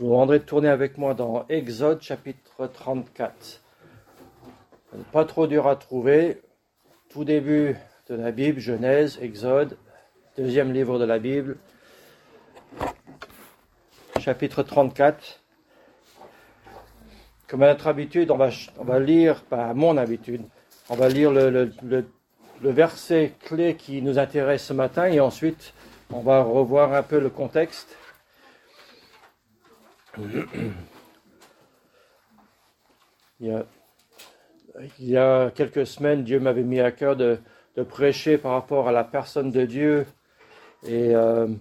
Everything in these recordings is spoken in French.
vous demanderai de tourner avec moi dans Exode chapitre 34. Pas trop dur à trouver. Tout début de la Bible, Genèse, Exode, deuxième livre de la Bible, chapitre 34. Comme à notre habitude, on va lire, pas à mon habitude, on va lire le verset clé qui nous intéresse ce matin et ensuite on va revoir un peu le contexte. Il y a quelques semaines, Dieu m'avait mis à cœur de prêcher par rapport à la personne de Dieu et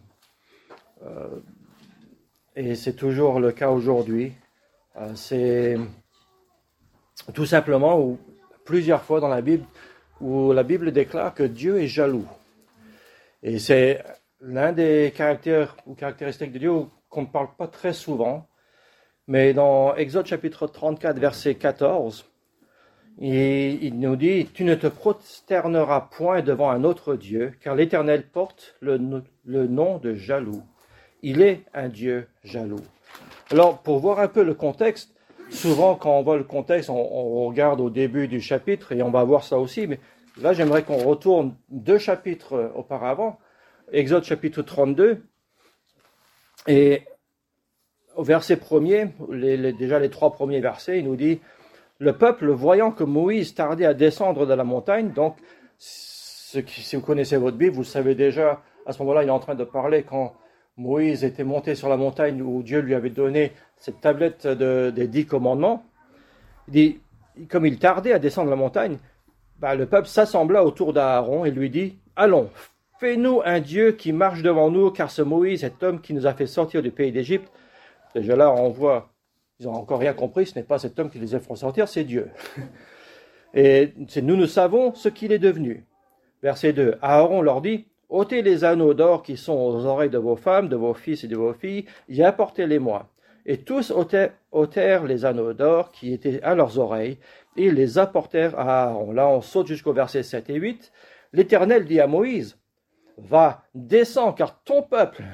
c'est toujours le cas aujourd'hui. C'est tout simplement ou plusieurs fois dans la Bible où la Bible déclare que Dieu est jaloux. Et c'est l'un des caractères ou caractéristiques de Dieu qu'on ne parle pas très souvent. Mais dans Exode chapitre 34, verset 14, il nous dit « Tu ne te prosterneras point devant un autre Dieu, car l'Éternel porte le nom de jaloux. Il est un Dieu jaloux. » Alors, pour voir un peu le contexte, souvent quand on voit le contexte, on regarde au début du chapitre et on va voir ça aussi, mais là j'aimerais qu'on retourne 2 chapitres auparavant, Exode chapitre 32, et au verset 1er, déjà les 3 premiers versets, il nous dit « Le peuple, voyant que Moïse tardait à descendre de la montagne », donc si vous connaissez votre Bible, vous savez déjà, à ce moment-là, il est en train de parler quand Moïse était monté sur la montagne où Dieu lui avait donné cette tablette des 10 commandements. Il dit, comme il tardait à descendre la montagne, le peuple s'assembla autour d'Aaron et lui dit « Allons, fais-nous un Dieu qui marche devant nous, car ce Moïse, cet homme qui nous a fait sortir du pays d'Égypte, » déjà là, on voit, ils n'ont encore rien compris, ce n'est pas cet homme qui les a fait sortir, c'est Dieu. Et nous savons ce qu'il est devenu. Verset 2, Aaron leur dit, ôtez les anneaux d'or qui sont aux oreilles de vos femmes, de vos fils et de vos filles, et apportez-les-moi. Et tous ôtèrent les anneaux d'or qui étaient à leurs oreilles, et les apportèrent à Aaron. Là, on saute jusqu'au verset 7 et 8. L'Éternel dit à Moïse, va, descends, car ton peuple...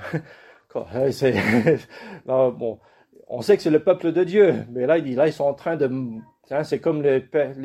Non, bon, on sait que c'est le peuple de Dieu, mais là, il dit, là, ils sont en train de... C'est comme les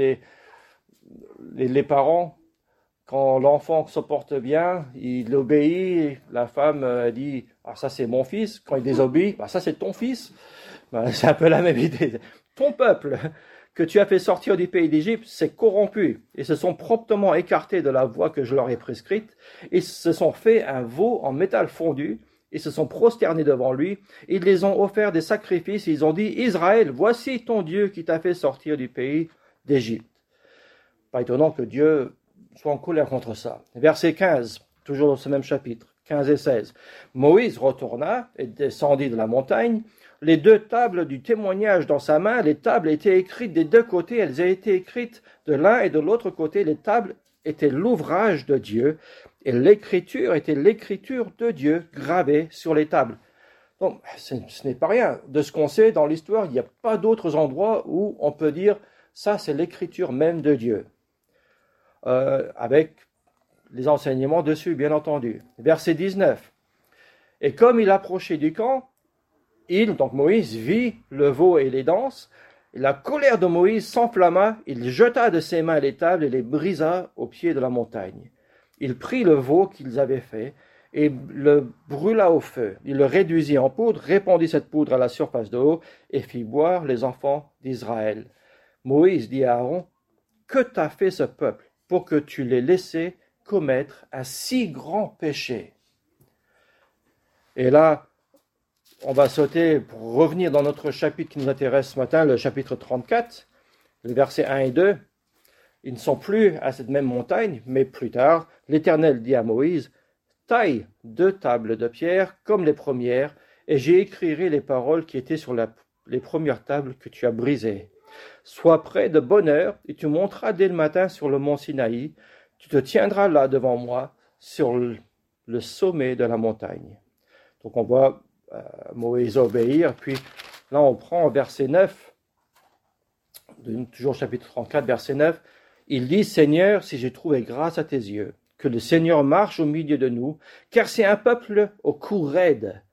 parents, quand l'enfant se porte bien, il obéit, la femme dit, ah, ça c'est mon fils, quand il désobéit, ça c'est ton fils. C'est un peu la même idée. Ton peuple que tu as fait sortir du pays d'Égypte s'est corrompu et se sont promptement écartés de la voie que je leur ai prescrite et se sont fait un veau en métal fondu. Ils se sont prosternés devant lui, ils les ont offert des sacrifices, ils ont dit, Israël, voici ton Dieu qui t'a fait sortir du pays d'Égypte. Pas étonnant que Dieu soit en colère contre ça. Verset 15, toujours dans ce même chapitre, 15 et 16. Moïse retourna et descendit de la montagne, les 2 tables du témoignage dans sa main, les tables étaient écrites des 2 côtés, elles étaient écrites de l'un et de l'autre côté, les tables étaient l'ouvrage de Dieu, et l'écriture était l'écriture de Dieu gravée sur les tables. Donc, ce n'est pas rien. De ce qu'on sait dans l'histoire, il n'y a pas d'autres endroits où on peut dire ça, c'est l'écriture même de Dieu. Avec les enseignements dessus, bien entendu. Verset 19. Et comme il approchait du camp, donc Moïse, vit le veau et les danses. Et la colère de Moïse s'enflamma, il jeta de ses mains les tables et les brisa au pied de la montagne. Il prit le veau qu'ils avaient fait et le brûla au feu. Il le réduisit en poudre, répandit cette poudre à la surface de l'eau et fit boire les enfants d'Israël. Moïse dit à Aaron, « Que t'a fait ce peuple pour que tu l'aies laissé commettre un si grand péché ?» Et là, on va sauter pour revenir dans notre chapitre qui nous intéresse ce matin, le chapitre 34, les versets 1 et 2. Ils ne sont plus à cette même montagne, mais plus tard, l'Éternel dit à Moïse, « Taille 2 tables de pierre comme les premières, et j'y écrirai les paroles qui étaient sur les premières tables que tu as brisées. Sois prêt de bonne heure, et tu monteras dès le matin sur le mont Sinaï. Tu te tiendras là devant moi, sur le sommet de la montagne. » Donc on voit Moïse obéir, puis là on prend verset 9, toujours chapitre 34, verset 9, il dit, « Seigneur, si j'ai trouvé grâce à tes yeux, que le Seigneur marche au milieu de nous, car c'est un peuple au cou raide,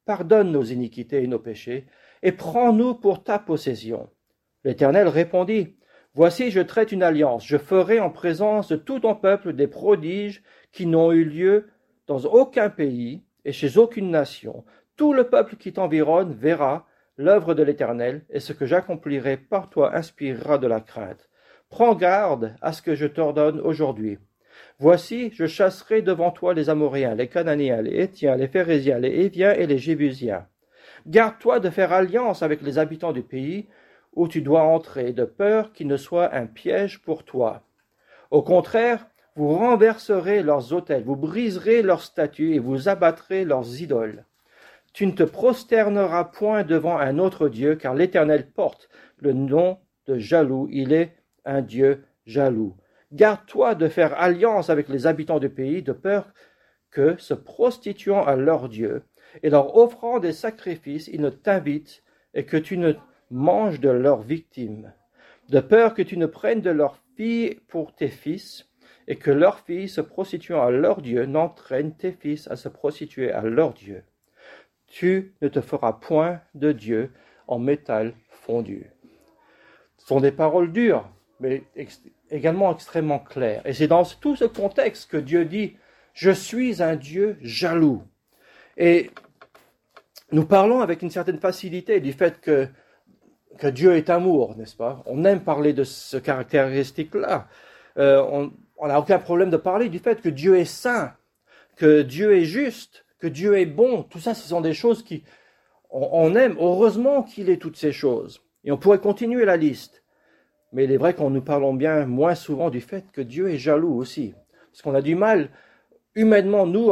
pardonne nos iniquités et nos péchés, et prends-nous pour ta possession. » L'Éternel répondit, « Voici, je traite une alliance, je ferai en présence de tout ton peuple des prodiges qui n'ont eu lieu dans aucun pays et chez aucune nation. Tout le peuple qui t'environne verra l'œuvre de l'Éternel, et ce que j'accomplirai par toi inspirera de la crainte. Prends garde à ce que je t'ordonne aujourd'hui. Voici, je chasserai devant toi les Amoréens, les Cananéens, les Héthiens, les Phéréziens, les Héviens et les Jébusiens. Garde-toi de faire alliance avec les habitants du pays où tu dois entrer, de peur qu'il ne soit un piège pour toi. Au contraire, vous renverserez leurs autels, vous briserez leurs statues et vous abattrez leurs idoles. Tu ne te prosterneras point devant un autre Dieu, car l'Éternel porte le nom de jaloux, il est un Dieu jaloux. Garde-toi de faire alliance avec les habitants du pays, de peur que, se prostituant à leur Dieu et leur offrant des sacrifices, ils ne t'invitent et que tu ne manges de leurs victimes, de peur que tu ne prennes de leurs filles pour tes fils, et que leurs filles, se prostituant à leur Dieu, n'entraînent tes fils à se prostituer à leur Dieu. Tu ne te feras point de Dieu en métal fondu. Ce sont des paroles dures, mais également extrêmement claires. Et c'est dans tout ce contexte que Dieu dit « Je suis un Dieu jaloux ». Et nous parlons avec une certaine facilité du fait que Dieu est amour, n'est-ce pas? On aime parler de ce caractéristique-là. On n'a aucun problème de parler du fait que Dieu est saint, que Dieu est juste, que Dieu est bon. Tout ça, ce sont des choses on aime. Heureusement qu'il est toutes ces choses. Et on pourrait continuer la liste. Mais il est vrai qu'on nous parlons bien moins souvent du fait que Dieu est jaloux aussi. Parce qu'on a du mal, humainement, nous,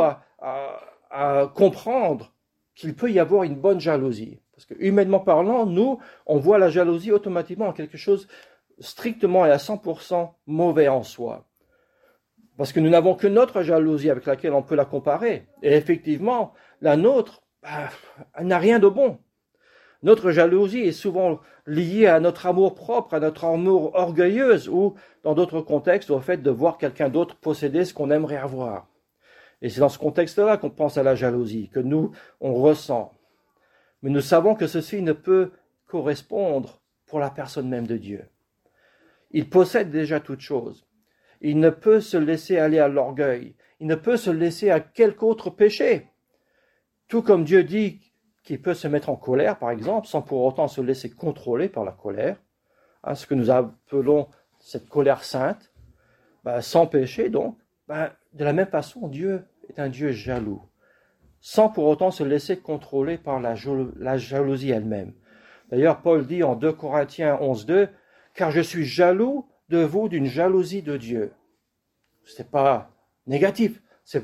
à comprendre qu'il peut y avoir une bonne jalousie. Parce que, humainement parlant, nous, on voit la jalousie automatiquement en quelque chose strictement et à 100% mauvais en soi. Parce que nous n'avons que notre jalousie avec laquelle on peut la comparer. Et effectivement, la nôtre, elle n'a rien de bon. Notre jalousie est souvent liée à notre amour propre, à notre amour orgueilleuse, ou, dans d'autres contextes, au fait de voir quelqu'un d'autre posséder ce qu'on aimerait avoir. Et c'est dans ce contexte-là qu'on pense à la jalousie, que nous, on ressent. Mais nous savons que ceci ne peut correspondre pour la personne même de Dieu. Il possède déjà toutes choses. Il ne peut se laisser aller à l'orgueil. Il ne peut se laisser à quelque autre péché. Tout comme Dieu dit qu'il peut se mettre en colère, par exemple, sans pour autant se laisser contrôler par la colère, ce que nous appelons cette colère sainte, sans péché donc, de la même façon, Dieu est un Dieu jaloux, sans pour autant se laisser contrôler par la jalousie elle-même. D'ailleurs, Paul dit en 2 Corinthiens 11:2, « Car je suis jaloux de vous d'une jalousie de Dieu. » Ce n'est pas négatif.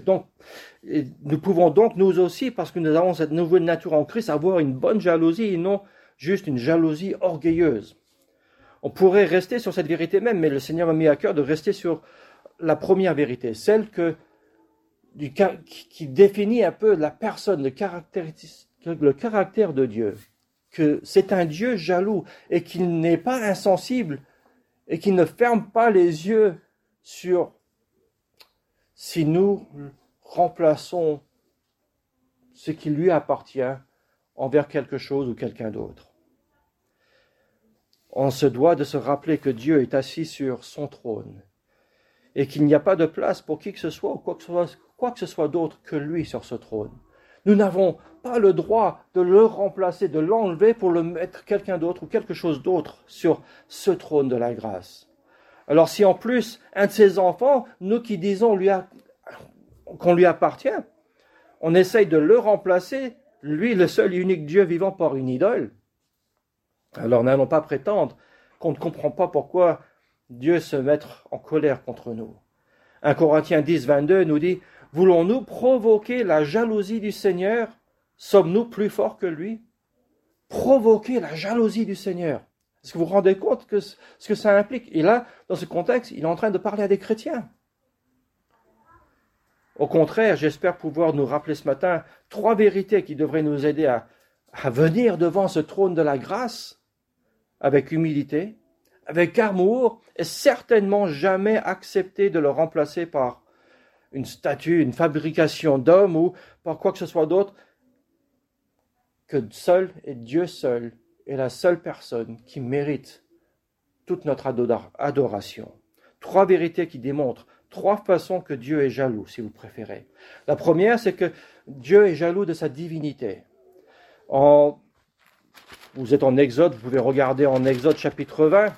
Nous pouvons donc, nous aussi, parce que nous avons cette nouvelle nature en Christ, avoir une bonne jalousie et non juste une jalousie orgueilleuse. On pourrait rester sur cette vérité même, mais le Seigneur m'a mis à cœur de rester sur la première vérité, celle qui définit un peu la personne, le caractère de Dieu, que c'est un Dieu jaloux et qu'il n'est pas insensible et qu'il ne ferme pas les yeux sur si nous remplaçons ce qui lui appartient envers quelque chose ou quelqu'un d'autre. On se doit de se rappeler que Dieu est assis sur son trône et qu'il n'y a pas de place pour qui que ce soit ou quoi que ce soit d'autre que lui sur ce trône. Nous n'avons pas le droit de le remplacer, de l'enlever pour le mettre quelqu'un d'autre ou quelque chose d'autre sur ce trône de la grâce. Alors si en plus, un de ses enfants, nous qui disons qu'on lui appartient, on essaye de le remplacer, lui le seul et unique Dieu vivant, par une idole, alors n'allons pas prétendre qu'on ne comprend pas pourquoi Dieu se met en colère contre nous. 1 Corinthiens 10:22 nous dit « Voulons-nous provoquer la jalousie du Seigneur? Sommes-nous plus forts que lui ?» Provoquer la jalousie du Seigneur. Est-ce que vous vous rendez compte que ce que ça implique? Et là, dans ce contexte, il est en train de parler à des chrétiens. Au contraire, j'espère pouvoir nous rappeler ce matin 3 vérités qui devraient nous aider à venir devant ce trône de la grâce avec humilité, avec amour, et certainement jamais accepter de le remplacer par une statue, une fabrication d'homme ou par quoi que ce soit d'autre que Dieu seul est la seule personne qui mérite toute notre adoration. 3 vérités qui démontrent 3 façons que Dieu est jaloux, si vous préférez. La première, c'est que Dieu est jaloux de sa divinité. Vous êtes en Exode, vous pouvez regarder en Exode chapitre 20.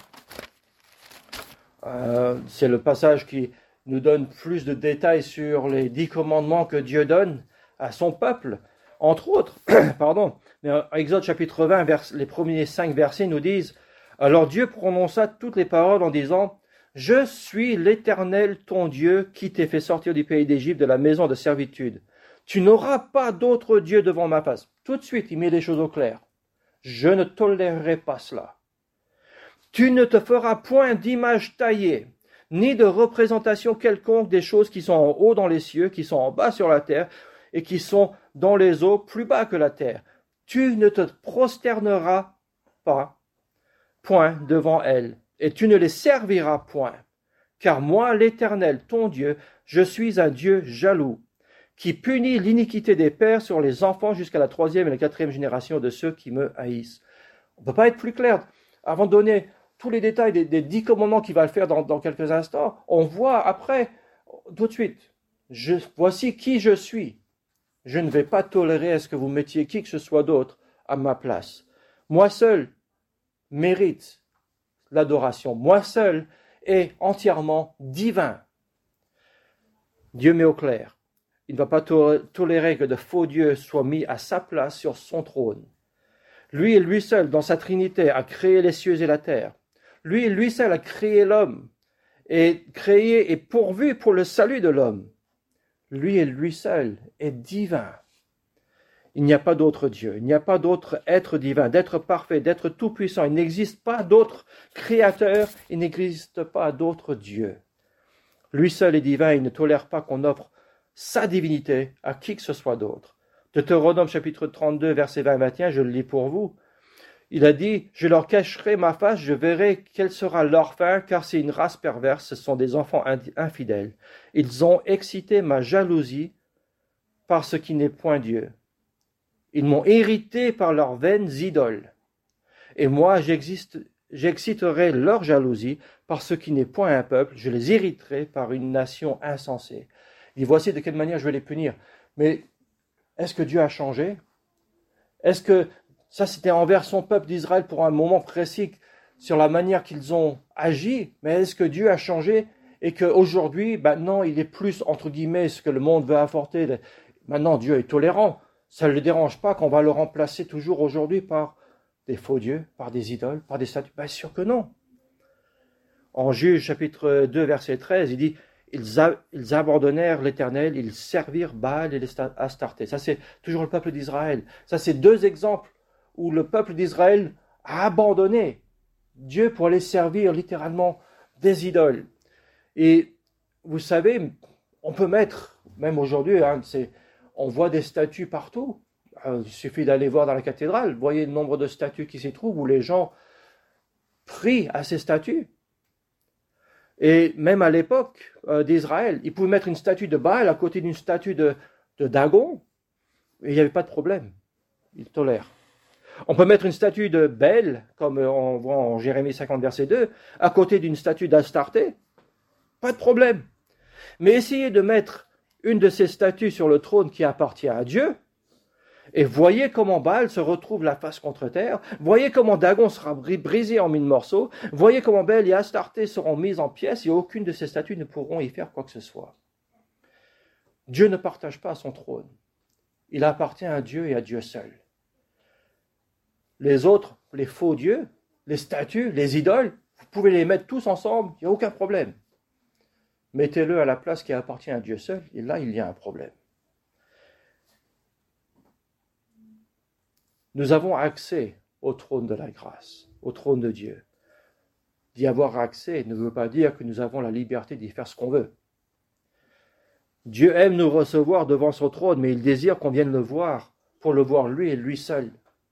C'est le passage qui nous donne plus de détails sur les 10 commandements que Dieu donne à son peuple. Entre autres, mais Exode chapitre 20, les premiers 5 versets nous disent « Alors Dieu prononça toutes les paroles en disant « Je suis l'Éternel ton Dieu qui t'ai fait sortir du pays d'Égypte de la maison de servitude. Tu n'auras pas d'autre Dieu devant ma face. » Tout de suite, il met les choses au clair. « Je ne tolérerai pas cela. Tu ne te feras point d'image taillée, ni de représentation quelconque des choses qui sont en haut dans les cieux, qui sont en bas sur la terre, et qui sont dans les eaux plus bas que la terre. Tu ne te prosterneras pas, point devant elles, et tu ne les serviras point. Car moi, l'Éternel, ton Dieu, je suis un Dieu jaloux, qui punit l'iniquité des pères sur les enfants jusqu'à la 3e et la 4e génération de ceux qui me haïssent. On ne peut pas être plus clair. Avant de donner tous les détails des 10 commandements qu'il va le faire dans quelques instants, on voit après, tout de suite, voici qui je suis. Je ne vais pas tolérer à ce que vous mettiez qui que ce soit d'autre à ma place. Moi seul mérite l'adoration. Moi seul est entièrement divin. Dieu met au clair. Il ne va pas tolérer que de faux dieux soient mis à sa place sur son trône. Lui et lui seul, dans sa Trinité, a créé les cieux et la terre. Lui et lui seul a créé l'homme et créé et pourvu pour le salut de l'homme. Lui et lui seul est divin. Il n'y a pas d'autre Dieu, il n'y a pas d'autre être divin, d'être parfait, d'être tout-puissant. Il n'existe pas d'autre créateur, il n'existe pas d'autre Dieu. Lui seul est divin, il ne tolère pas qu'on offre sa divinité à qui que ce soit d'autre. Deutéronome chapitre 32, verset 20-21, je le lis pour vous. Il a dit, « Je leur cacherai ma face, je verrai quelle sera leur fin, car c'est une race perverse, ce sont des enfants infidèles. Ils ont excité ma jalousie par ce qui n'est point Dieu. Ils m'ont irrité par leurs vaines idoles. Et moi, j'exciterai leur jalousie par ce qui n'est point un peuple, je les irriterai par une nation insensée. » Il dit, voici de quelle manière je vais les punir. Mais est-ce que Dieu a changé? Est-ce que ça, c'était envers son peuple d'Israël pour un moment précis sur la manière qu'ils ont agi? Mais est-ce que Dieu a changé et qu'aujourd'hui, maintenant, il est plus, entre guillemets, ce que le monde veut apporter? Maintenant, Dieu est tolérant. Ça ne le dérange pas qu'on va le remplacer toujours aujourd'hui par des faux dieux, par des idoles, par des statues? Bien sûr que non. En Juge chapitre 2, verset 13, il dit « Ils abandonnèrent l'Éternel, ils servirent Baal et les Astartés. » Ça, c'est toujours le peuple d'Israël. Ça, c'est 2 exemples où le peuple d'Israël a abandonné Dieu pour aller servir littéralement des idoles. Et vous savez, on peut mettre, même aujourd'hui, on voit des statues partout. Il suffit d'aller voir dans la cathédrale, vous voyez le nombre de statues qui s'y trouvent, où les gens prient à ces statues. Et même à l'époque d'Israël, ils pouvaient mettre une statue de Baal à côté d'une statue de Dagon, et il n'y avait pas de problème. Ils tolèrent. On peut mettre une statue de Bel, comme on voit en Jérémie 50, verset 2, à côté d'une statue d'Astarté. Pas de problème. Mais essayez de mettre une de ces statues sur le trône qui appartient à Dieu, et voyez comment Baal se retrouve la face contre terre, voyez comment Dagon sera brisé en 1000 morceaux, voyez comment Bel et Astarté seront mises en pièces, et aucune de ces statues ne pourront y faire quoi que ce soit. Dieu ne partage pas son trône. Il appartient à Dieu et à Dieu seul. Les autres, les faux dieux, les statues, les idoles, vous pouvez les mettre tous ensemble, il n'y a aucun problème. Mettez-le à la place qui appartient à Dieu seul, et là, il y a un problème. Nous avons accès au trône de la grâce, au trône de Dieu. D'y avoir accès ne veut pas dire que nous avons la liberté d'y faire ce qu'on veut. Dieu aime nous recevoir devant son trône, mais il désire qu'on vienne le voir, pour le voir lui et lui seul.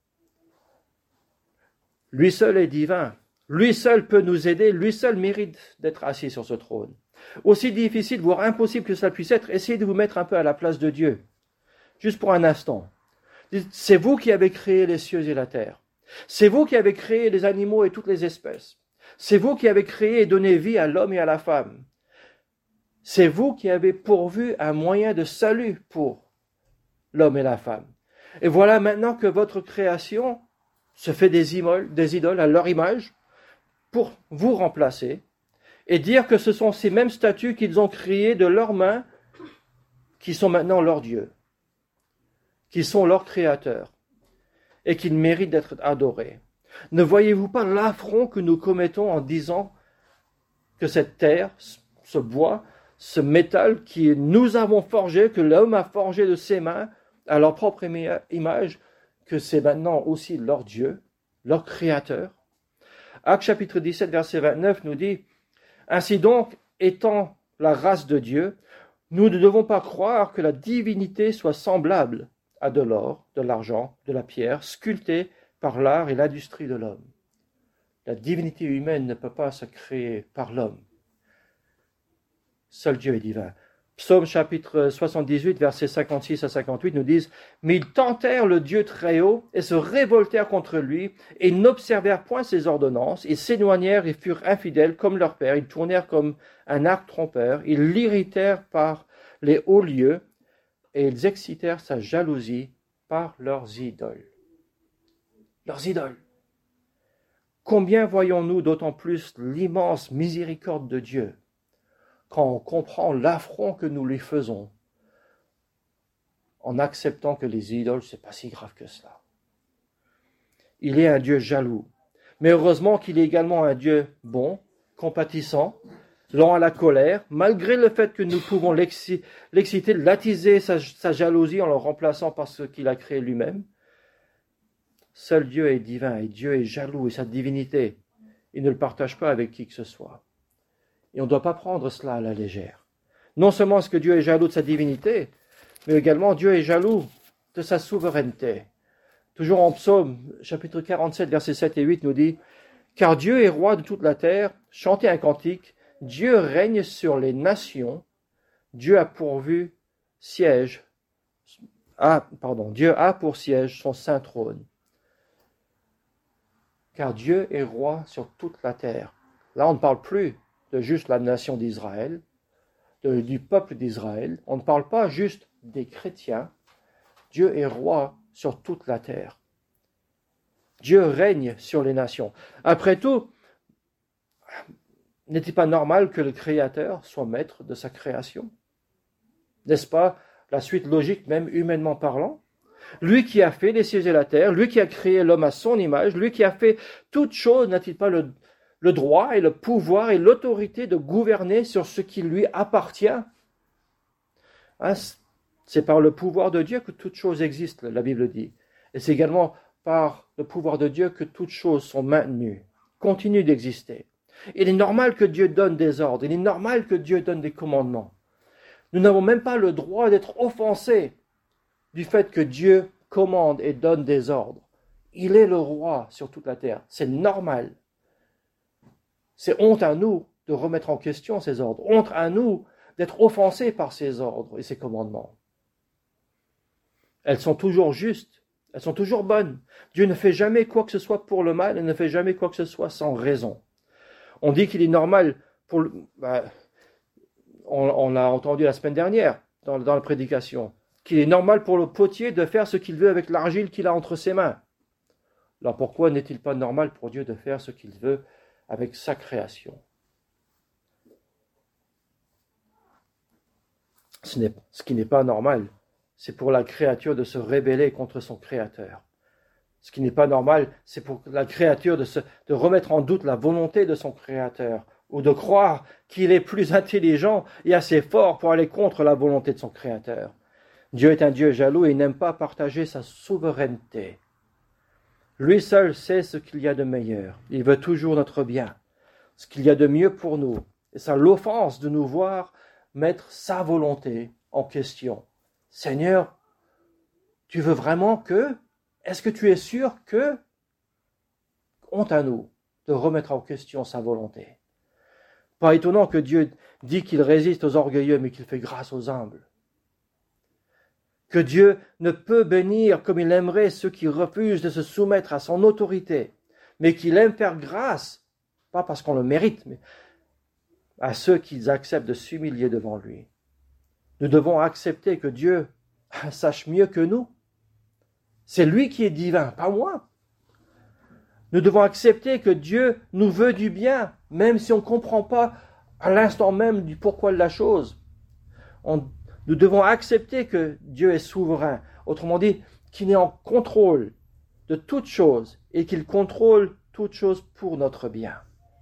Lui seul est divin. Lui seul peut nous aider. Lui seul mérite d'être assis sur ce trône. Aussi difficile, voire impossible que cela puisse être, essayez de vous mettre un peu à la place de Dieu. Juste pour un instant. C'est vous qui avez créé les cieux et la terre. C'est vous qui avez créé les animaux et toutes les espèces. C'est vous qui avez créé et donné vie à l'homme et à la femme. C'est vous qui avez pourvu un moyen de salut pour l'homme et la femme. Et voilà maintenant que votre création se fait des idoles à leur image pour vous remplacer et dire que ce sont ces mêmes statues qu'ils ont créées de leurs mains qui sont maintenant leurs dieux, qui sont leurs créateurs et qu'ils méritent d'être adorés. Ne voyez-vous pas l'affront que nous commettons en disant que cette terre, ce bois, ce métal que nous avons forgé, que l'homme a forgé de ses mains à leur propre image, que c'est maintenant aussi leur Dieu, leur Créateur? Actes chapitre 17, verset 29 nous dit « Ainsi donc, étant la race de Dieu, nous ne devons pas croire que la divinité soit semblable à de l'or, de l'argent, de la pierre, sculptée par l'art et l'industrie de l'homme. » La divinité humaine ne peut pas se créer par l'homme. Seul Dieu est divin. Psaume chapitre 78, versets 56 à 58 nous disent « Mais ils tentèrent le Dieu très haut et se révoltèrent contre lui et n'observèrent point ses ordonnances. Ils s'éloignèrent et furent infidèles comme leur père. Ils tournèrent comme un arc trompeur. Ils l'irritèrent par les hauts lieux et ils excitèrent sa jalousie par leurs idoles. » Leurs idoles. Combien voyons-nous d'autant plus l'immense miséricorde de Dieu quand on comprend l'affront que nous lui faisons en acceptant que les idoles, c'est pas si grave que cela. Il est un Dieu jaloux, mais heureusement qu'il est également un Dieu bon, compatissant, lent à la colère, malgré le fait que nous pouvons l'exciter, l'attiser sa jalousie en le remplaçant par ce qu'il a créé lui-même. Seul Dieu est divin et Dieu est jaloux et sa divinité, il ne le partage pas avec qui que ce soit. Et on ne doit pas prendre cela à la légère. Non seulement est-ce que Dieu est jaloux de sa divinité, mais également Dieu est jaloux de sa souveraineté. Toujours en Psaume, chapitre 47, versets 7 et 8 nous dit « Car Dieu est roi de toute la terre, chantez un cantique, Dieu règne sur les nations, Dieu a pour siège son saint trône. » Car Dieu est roi sur toute la terre. Là, on ne parle plus de juste la nation d'Israël, du peuple d'Israël. On ne parle pas juste des chrétiens. Dieu est roi sur toute la terre. Dieu règne sur les nations. Après tout, n'est-il pas normal que le Créateur soit maître de sa création? N'est-ce pas la suite logique, même humainement parlant? Lui qui a fait les cieux et la terre, lui qui a créé l'homme à son image, lui qui a fait toutes choses, n'a-t-il pas le droit et le pouvoir et l'autorité de gouverner sur ce qui lui appartient? C'est par le pouvoir de Dieu que toutes choses existent, la Bible dit. Et c'est également par le pouvoir de Dieu que toutes choses sont maintenues, continuent d'exister. Il est normal que Dieu donne des ordres, il est normal que Dieu donne des commandements. Nous n'avons même pas le droit d'être offensés du fait que Dieu commande et donne des ordres. Il est le roi sur toute la terre, c'est normal. C'est honte à nous de remettre en question ces ordres. Honte à nous d'être offensés par ces ordres et ces commandements. Elles sont toujours justes. Elles sont toujours bonnes. Dieu ne fait jamais quoi que ce soit pour le mal et ne fait jamais quoi que ce soit sans raison. On dit qu'il est normal on l'a entendu la semaine dernière dans la prédication, qu'il est normal pour le potier de faire ce qu'il veut avec l'argile qu'il a entre ses mains. Alors pourquoi n'est-il pas normal pour Dieu de faire ce qu'il veut avec sa création? Ce qui n'est pas normal, c'est pour la créature de se rebeller contre son Créateur. Ce qui n'est pas normal, c'est pour la créature de remettre en doute la volonté de son Créateur, ou de croire qu'il est plus intelligent et assez fort pour aller contre la volonté de son Créateur. Dieu est un Dieu jaloux et il n'aime pas partager sa souveraineté. Lui seul sait ce qu'il y a de meilleur. Il veut toujours notre bien, ce qu'il y a de mieux pour nous. Et ça l'offense de nous voir mettre sa volonté en question. Seigneur, tu veux vraiment que? Est-ce que tu es sûr que? Honte à nous de remettre en question sa volonté. Pas étonnant que Dieu dit qu'il résiste aux orgueilleux, mais qu'il fait grâce aux humbles. que Dieu ne peut bénir comme il aimerait ceux qui refusent de se soumettre à son autorité, mais qu'il aime faire grâce, pas parce qu'on le mérite, mais à ceux qui acceptent de s'humilier devant lui. Nous devons accepter que Dieu sache mieux que nous. C'est lui qui est divin, pas moi. Nous devons accepter que Dieu nous veut du bien, même si on ne comprend pas à l'instant même du pourquoi de la chose. Nous devons accepter que Dieu est souverain, autrement dit, qu'il est en contrôle de toutes choses et qu'il contrôle toutes choses pour notre bien.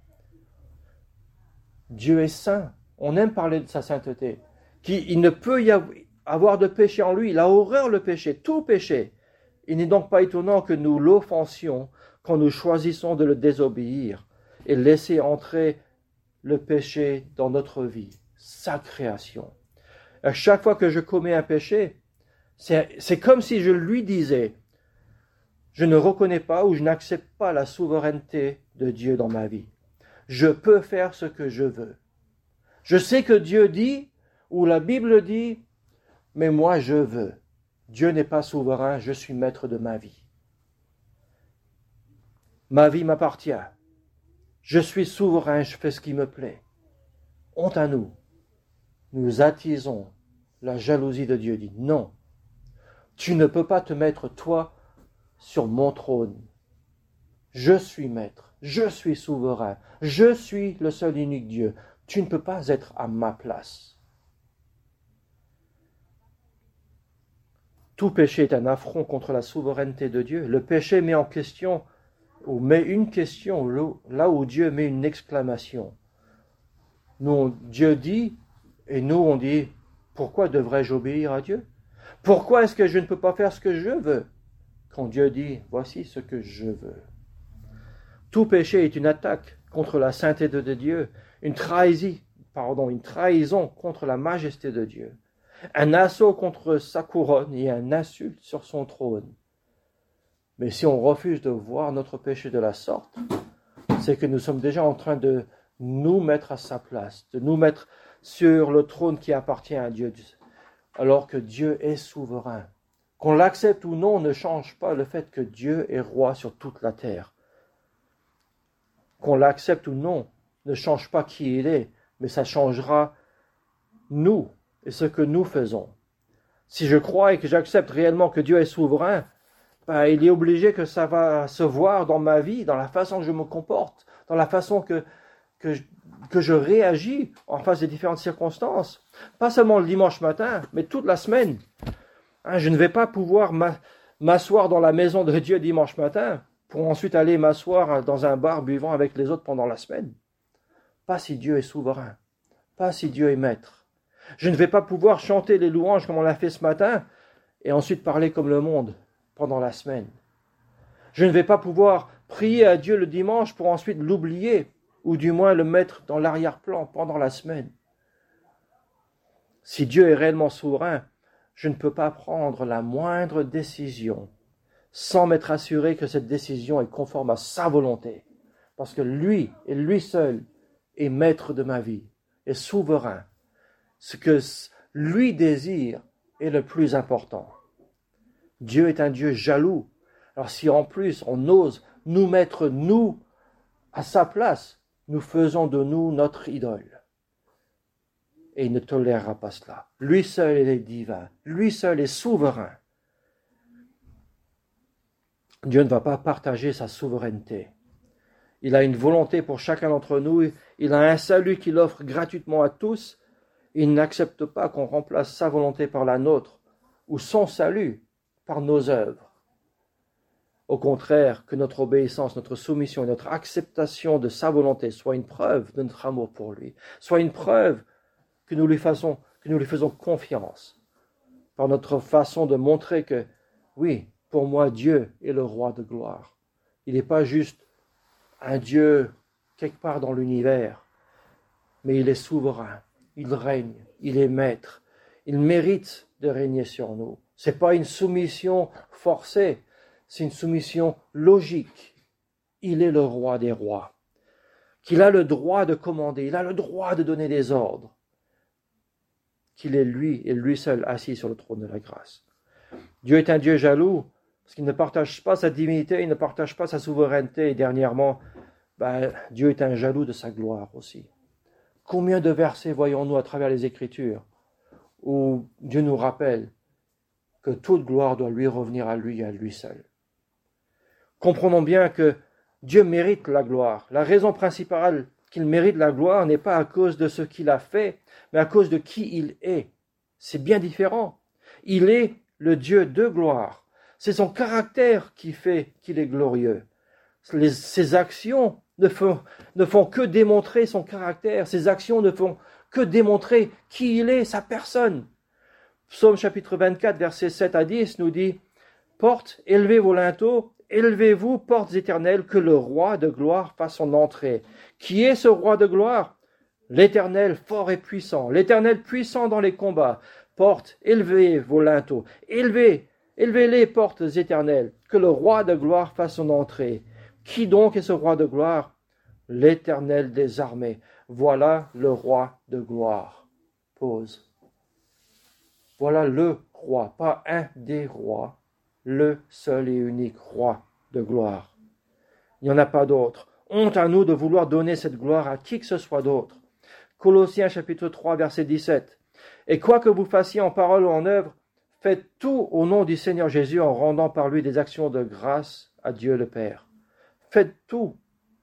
Dieu est saint. On aime parler de sa sainteté. Il ne peut y avoir de péché en lui. Il a horreur le péché, tout péché. Il n'est donc pas étonnant que nous l'offensions quand nous choisissons de le désobéir et laisser entrer le péché dans notre vie, sa création. À chaque fois que je commets un péché, c'est comme si je lui disais, je ne reconnais pas ou je n'accepte pas la souveraineté de Dieu dans ma vie. Je peux faire ce que je veux. Je sais que Dieu dit, ou la Bible dit, mais moi je veux. Dieu n'est pas souverain, je suis maître de ma vie. Ma vie m'appartient. Je suis souverain, je fais ce qui me plaît. Honte à nous. Nous attisons la jalousie de Dieu. Dit non, tu ne peux pas te mettre toi sur mon trône. Je suis maître, je suis souverain, je suis le seul et unique Dieu. Tu ne peux pas être à ma place. Tout péché est un affront contre la souveraineté de Dieu. Le péché met en question, ou met une question là où Dieu met une exclamation. Nous, Dieu dit, et nous on dit, pourquoi devrais-je obéir à Dieu? Pourquoi est-ce que je ne peux pas faire ce que je veux? Quand Dieu dit, voici ce que je veux. Tout péché est une attaque contre la sainteté de Dieu, une trahison contre la majesté de Dieu, un assaut contre sa couronne et un insulte sur son trône. Mais si on refuse de voir notre péché de la sorte, c'est que nous sommes déjà en train de nous mettre à sa place, de nous mettre sur le trône qui appartient à Dieu, alors que Dieu est souverain. Qu'on l'accepte ou non ne change pas le fait que Dieu est roi sur toute la terre. Qu'on l'accepte ou non ne change pas qui il est, mais ça changera nous et ce que nous faisons. Si je crois et que j'accepte réellement que Dieu est souverain, il est obligé que ça va se voir dans ma vie, dans la façon que je me comporte, dans la façon que je réagis en face des différentes circonstances. Pas seulement le dimanche matin, mais toute la semaine. Je ne vais pas pouvoir m'asseoir dans la maison de Dieu dimanche matin pour ensuite aller m'asseoir dans un bar buvant avec les autres pendant la semaine. Pas si Dieu est souverain, pas si Dieu est maître. Je ne vais pas pouvoir chanter les louanges comme on l'a fait ce matin et ensuite parler comme le monde pendant la semaine. Je ne vais pas pouvoir prier à Dieu le dimanche pour ensuite l'oublier ou du moins le mettre dans l'arrière-plan pendant la semaine. Si Dieu est réellement souverain, je ne peux pas prendre la moindre décision sans m'être assuré que cette décision est conforme à sa volonté. Parce que lui, et lui seul, est maître de ma vie, est souverain. Ce que lui désire est le plus important. Dieu est un Dieu jaloux. Alors si en plus on ose nous mettre, nous, à sa place, nous faisons de nous notre idole. Et il ne tolérera pas cela. Lui seul est divin. Lui seul est souverain. Dieu ne va pas partager sa souveraineté. Il a une volonté pour chacun d'entre nous. Il a un salut qu'il offre gratuitement à tous. Il n'accepte pas qu'on remplace sa volonté par la nôtre ou son salut par nos œuvres. Au contraire, que notre obéissance, notre soumission et notre acceptation de sa volonté soit une preuve de notre amour pour lui, soit une preuve que nous lui faisons confiance par notre façon de montrer que, oui, pour moi, Dieu est le roi de gloire. Il n'est pas juste un Dieu quelque part dans l'univers, mais il est souverain, il règne, il est maître, il mérite de régner sur nous. Ce n'est pas une soumission forcée, c'est une soumission logique. Il est le roi des rois, qu'il a le droit de commander, il a le droit de donner des ordres, qu'il est lui et lui seul assis sur le trône de la grâce. Dieu est un Dieu jaloux, parce qu'il ne partage pas sa divinité, il ne partage pas sa souveraineté. Et dernièrement, Dieu est un jaloux de sa gloire aussi. Combien de versets voyons-nous à travers les Écritures où Dieu nous rappelle que toute gloire doit lui revenir à lui et à lui seul. Comprenons bien que Dieu mérite la gloire. La raison principale qu'il mérite la gloire n'est pas à cause de ce qu'il a fait, mais à cause de qui il est. C'est bien différent. Il est le Dieu de gloire. C'est son caractère qui fait qu'il est glorieux. Ses actions ne font que démontrer son caractère. Ses actions ne font que démontrer qui il est, sa personne. Psaume chapitre 24, versets 7 à 10 nous dit « Portes, élevez vos linteaux, élevez-vous, portes éternelles, que le roi de gloire fasse son entrée. » Qui est ce roi de gloire? L'Éternel fort et puissant, l'Éternel puissant dans les combats. Portes, élevez vos linteaux, élevez-les, portes éternelles, que le roi de gloire fasse son entrée. Qui donc est ce roi de gloire? L'Éternel des armées. Voilà le roi de gloire. Pause. Voilà le roi, pas un des rois, le seul et unique roi de gloire. Il n'y en a pas d'autre. Honte à nous de vouloir donner cette gloire à qui que ce soit d'autre. Colossiens chapitre 3, verset 17. Et quoi que vous fassiez en parole ou en œuvre, faites tout au nom du Seigneur Jésus en rendant par lui des actions de grâce à Dieu le Père. Faites tout,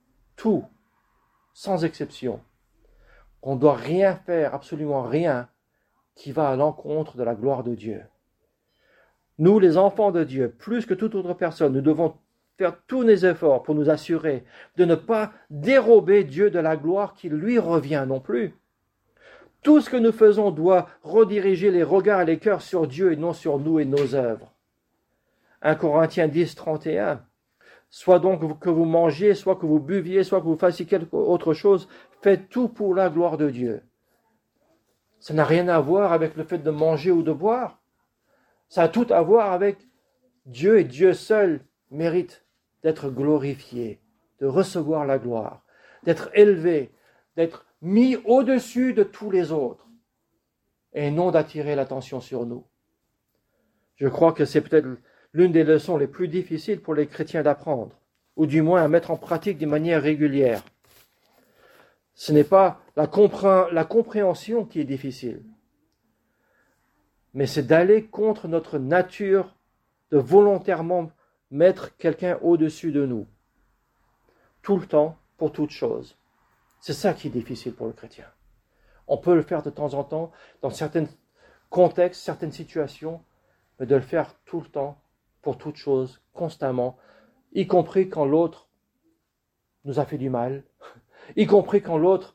sans exception. On ne doit rien faire, absolument rien, qui va à l'encontre de la gloire de Dieu. Nous, les enfants de Dieu, plus que toute autre personne, nous devons faire tous nos efforts pour nous assurer de ne pas dérober Dieu de la gloire qui lui revient non plus. Tout ce que nous faisons doit rediriger les regards et les cœurs sur Dieu et non sur nous et nos œuvres. 1 Corinthiens 10, 31. Soit donc que vous mangiez, soit que vous buviez, soit que vous fassiez quelque autre chose, faites tout pour la gloire de Dieu. Ça n'a rien à voir avec le fait de manger ou de boire. Ça a tout à voir avec Dieu, et Dieu seul mérite d'être glorifié, de recevoir la gloire, d'être élevé, d'être mis au-dessus de tous les autres, et non d'attirer l'attention sur nous. Je crois que c'est peut-être l'une des leçons les plus difficiles pour les chrétiens d'apprendre, ou du moins à mettre en pratique de manière régulière. Ce n'est pas la compréhension qui est difficile, mais c'est d'aller contre notre nature de volontairement mettre quelqu'un au-dessus de nous, tout le temps, pour toute chose. C'est ça qui est difficile pour le chrétien. On peut le faire de temps en temps, dans certains contextes, certaines situations, mais de le faire tout le temps, pour toute chose, constamment, y compris quand l'autre nous a fait du mal, y compris quand l'autre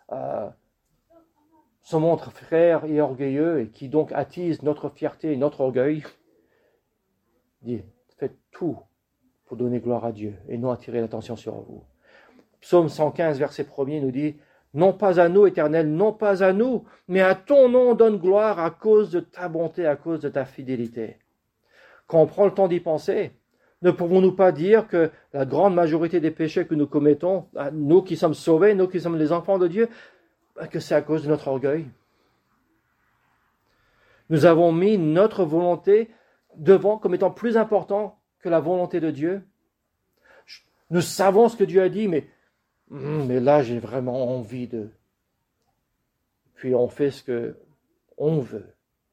se montre fier et orgueilleux et qui donc attise notre fierté et notre orgueil. Dit, faites tout pour donner gloire à Dieu et non attirer l'attention sur vous. Psaume 115, verset 1er nous dit « Non pas à nous, Éternel, non pas à nous, mais à ton nom donne gloire à cause de ta bonté, à cause de ta fidélité. » Quand on prend le temps d'y penser, ne pouvons-nous pas dire que la grande majorité des péchés que nous commettons, nous qui sommes sauvés, nous qui sommes les enfants de Dieu, que c'est à cause de notre orgueil? Nous avons mis notre volonté devant comme étant plus important que la volonté de Dieu. Nous savons ce que Dieu a dit, mais là j'ai vraiment envie de... Puis on fait ce que on veut.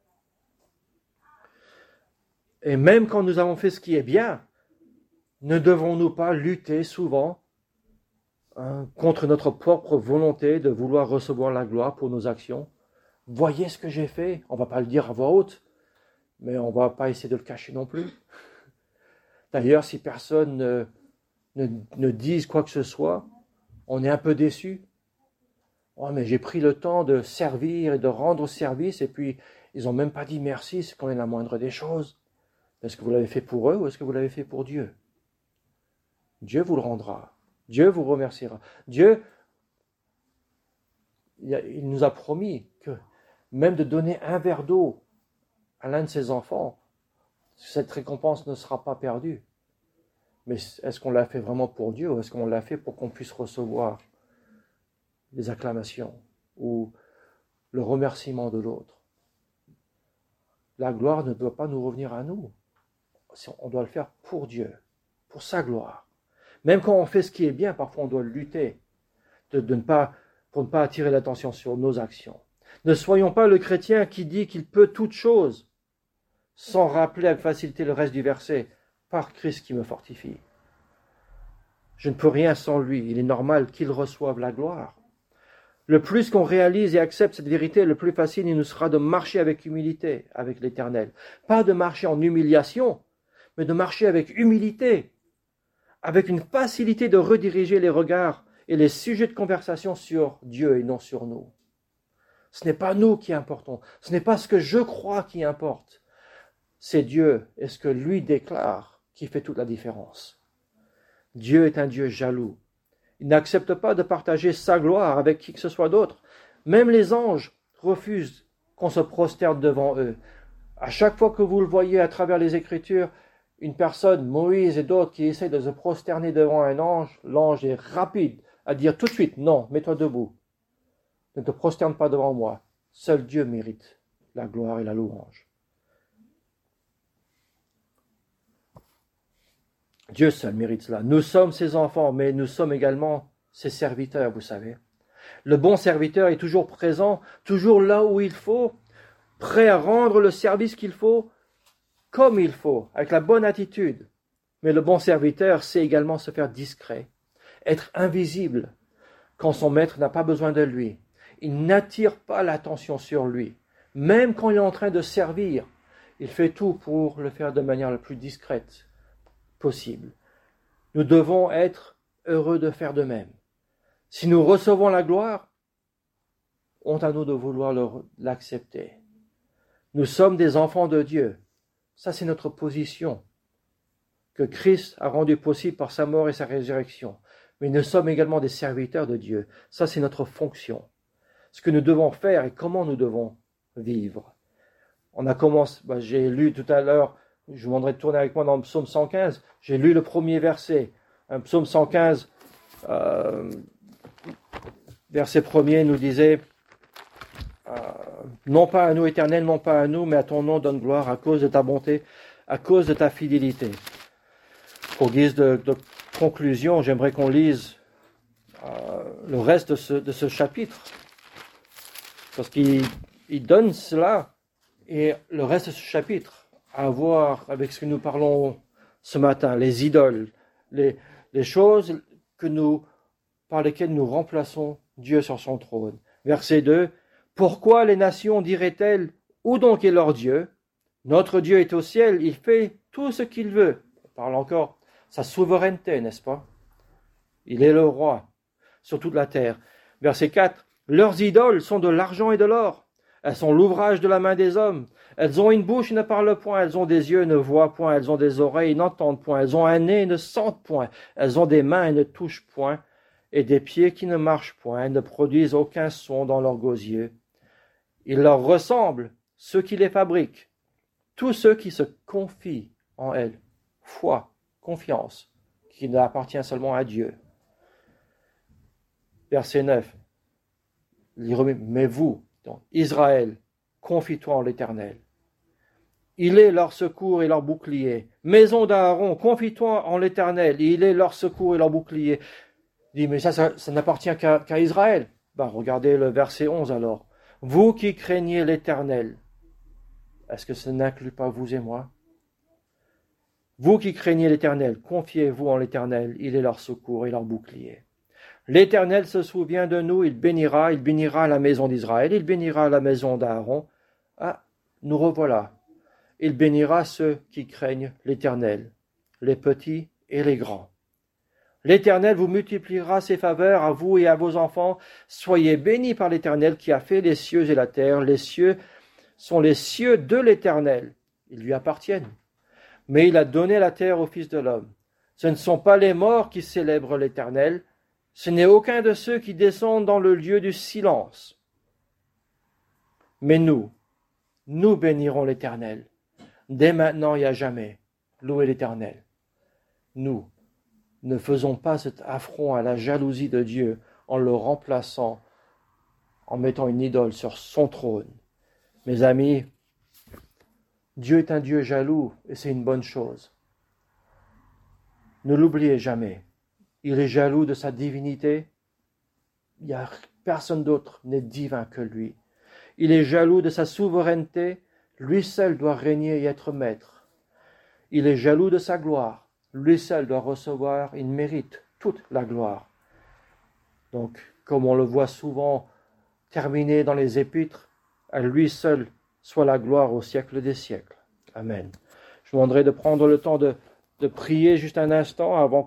Et même quand nous avons fait ce qui est bien, ne devons-nous pas lutter souvent contre notre propre volonté de vouloir recevoir la gloire pour nos actions? Voyez ce que j'ai fait. On ne va pas le dire à voix haute, mais on ne va pas essayer de le cacher non plus. D'ailleurs, si personne ne dise quoi que ce soit, on est un peu déçu. Oh, mais j'ai pris le temps de servir et de rendre service, et puis ils n'ont même pas dit merci, c'est quand même la moindre des choses. Est-ce que vous l'avez fait pour eux ou est-ce que vous l'avez fait pour Dieu? Dieu vous le rendra. Dieu vous remerciera. Dieu, il nous a promis que même de donner un verre d'eau à l'un de ses enfants, cette récompense ne sera pas perdue. Mais est-ce qu'on l'a fait vraiment pour Dieu ou est-ce qu'on l'a fait pour qu'on puisse recevoir les acclamations ou le remerciement de l'autre? La gloire ne doit pas nous revenir à nous. on doit le faire pour Dieu, pour sa gloire. Même quand on fait ce qui est bien, parfois on doit lutter pour ne pas attirer l'attention sur nos actions. Ne soyons pas le chrétien qui dit qu'il peut toutes choses, sans rappeler avec facilité le reste du verset, par Christ qui me fortifie. Je ne peux rien sans lui, il est normal qu'il reçoive la gloire. Le plus qu'on réalise et accepte cette vérité, le plus facile il nous sera de marcher avec humilité avec l'Éternel. Pas de marcher en humiliation, mais de marcher avec humilité, avec une facilité de rediriger les regards et les sujets de conversation sur Dieu et non sur nous. Ce n'est pas nous qui importons, ce n'est pas ce que je crois qui importe. C'est Dieu et ce que lui déclare qui fait toute la différence. Dieu est un Dieu jaloux. Il n'accepte pas de partager sa gloire avec qui que ce soit d'autre. Même les anges refusent qu'on se prosterne devant eux. À chaque fois que vous le voyez à travers les Écritures, une personne, Moïse et d'autres, qui essayent de se prosterner devant un ange, l'ange est rapide à dire tout de suite, non, mets-toi debout. Ne te prosterne pas devant moi. Seul Dieu mérite la gloire et la louange. Dieu seul mérite cela. Nous sommes ses enfants, mais nous sommes également ses serviteurs, vous savez. Le bon serviteur est toujours présent, toujours là où il faut, prêt à rendre le service qu'il faut, comme il faut, avec la bonne attitude. Mais le bon serviteur sait également se faire discret, être invisible quand son maître n'a pas besoin de lui. Il n'attire pas l'attention sur lui. Même quand il est en train de servir, il fait tout pour le faire de manière la plus discrète possible. Nous devons être heureux de faire de même. Si nous recevons la gloire, honte à nous de vouloir l'accepter. Nous sommes des enfants de Dieu. Ça, c'est notre position que Christ a rendue possible par sa mort et sa résurrection. Mais nous sommes également des serviteurs de Dieu. Ça, c'est notre fonction. Ce que nous devons faire et comment nous devons vivre. On a commencé, j'ai lu tout à l'heure, je vous demanderai de tourner avec moi dans le psaume 115. J'ai lu le premier verset. Un psaume 115, verset premier nous disait non pas à nous, Éternel, non pas à nous, mais à ton nom donne gloire à cause de ta bonté, à cause de ta fidélité. Pour guise de conclusion, j'aimerais qu'on lise le reste de ce chapitre, parce qu'il donne cela, et le reste de ce chapitre, à voir avec ce que nous parlons ce matin, les idoles, les choses par lesquelles nous remplaçons Dieu sur son trône. Verset 2, « Pourquoi les nations diraient-elles, où donc est leur Dieu? Notre Dieu est au ciel, il fait tout ce qu'il veut. » On parle encore sa souveraineté, n'est-ce pas? Il est le roi sur toute la terre. Verset 4, « Leurs idoles sont de l'argent et de l'or. Elles sont l'ouvrage de la main des hommes. Elles ont une bouche et ne parlent point. Elles ont des yeux et ne voient point. Elles ont des oreilles et n'entendent point. Elles ont un nez et ne sentent point. Elles ont des mains et ne touchent point. Et des pieds qui ne marchent point. Elles ne produisent aucun son dans leurs gosiers. Ils leur ressemblent, ceux qui les fabriquent. Tous ceux qui se confient en elles. Foi, confiance, qui appartient seulement à Dieu. » Verset 9. Mais vous, donc Israël, confie-toi en l'Éternel. Il est leur secours et leur bouclier. Maison d'Aaron, confie-toi en l'Éternel. Il est leur secours et leur bouclier. Il dit, mais ça n'appartient qu'à Israël. Regardez le verset 11 alors. Vous qui craignez l'Éternel, est-ce que ça n'inclut pas vous et moi? Vous qui craignez l'Éternel, confiez-vous en l'Éternel. Il est leur secours et leur bouclier. L'Éternel se souvient de nous, il bénira la maison d'Israël, il bénira la maison d'Aaron. Ah, nous revoilà. Il bénira ceux qui craignent l'Éternel, les petits et les grands. L'Éternel vous multipliera ses faveurs à vous et à vos enfants. Soyez bénis par l'Éternel qui a fait les cieux et la terre. Les cieux sont les cieux de l'Éternel. Ils lui appartiennent. Mais il a donné la terre au Fils de l'homme. Ce ne sont pas les morts qui célèbrent l'Éternel. Ce n'est aucun de ceux qui descendent dans le lieu du silence. Mais nous bénirons l'Éternel. Dès maintenant et à jamais, louez l'Éternel. Nous ne faisons pas cet affront à la jalousie de Dieu en le remplaçant, en mettant une idole sur son trône. Mes amis, Dieu est un Dieu jaloux et c'est une bonne chose. Ne l'oubliez jamais. Il est jaloux de sa divinité. Il n'y a personne d'autre n'est divin que lui. Il est jaloux de sa souveraineté. Lui seul doit régner et être maître. Il est jaloux de sa gloire. Lui seul doit recevoir, il mérite toute la gloire. Donc, comme on le voit souvent terminé dans les épîtres, à lui seul soit la gloire au siècle des siècles. Amen. Je vous demanderai de prendre le temps de prier juste un instant avant